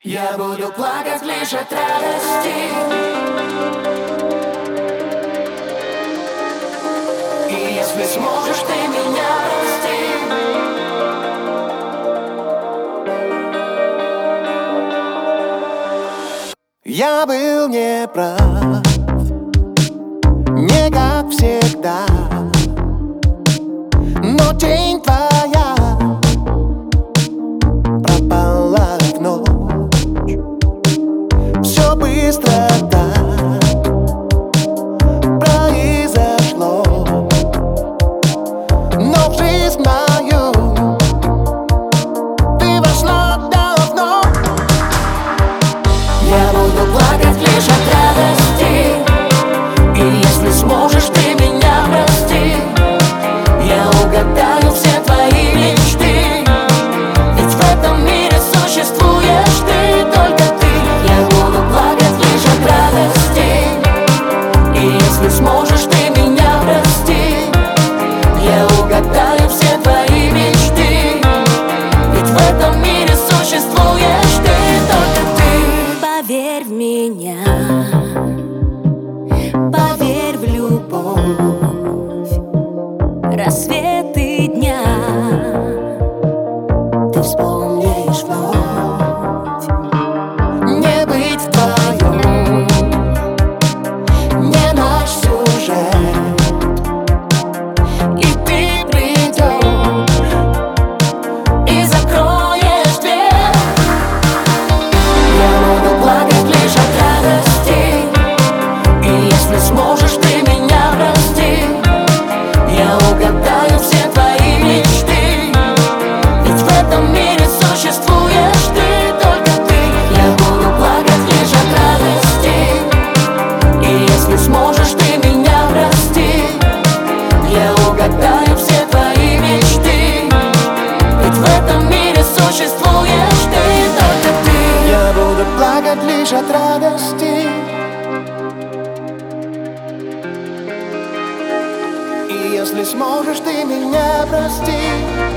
Я буду плакать лишь от радости. И если сможешь ты меня простить, я был неправ, не как всегда, но тень твоя пропала в ночь. Все быстро так произошло, но в жизнь мою ты вошла давно. я буду плакать лишь от радости. И если сможешь ты меня простить, я угадаю все твои мечты. Ведь в этом мире существуешь ты, только ты. Я буду плакать лишь от радости. И если сможешь ты меня простить, я угадаю все твои мечты. Ведь в этом мире существуешь ты, только ты. Поверь в меня, поверь в любовь, рассветы дня ты вспомнишь вновь. Не быть вдвоем, не наш сюжет, И ты придешь и закроешь дверь. Я буду плакать лишь от радости. И если сможешь ты меня простить, я угадаю все твои мечты. Ведь в этом мире существуешь ты, только ты. Я буду плакать лишь от радости. И если сможешь ты меня простить, я угадаю все твои мечты. Ведь в этом мире существуешь ты, только ты. я буду плакать лишь от радости. И если сможешь ты меня простить,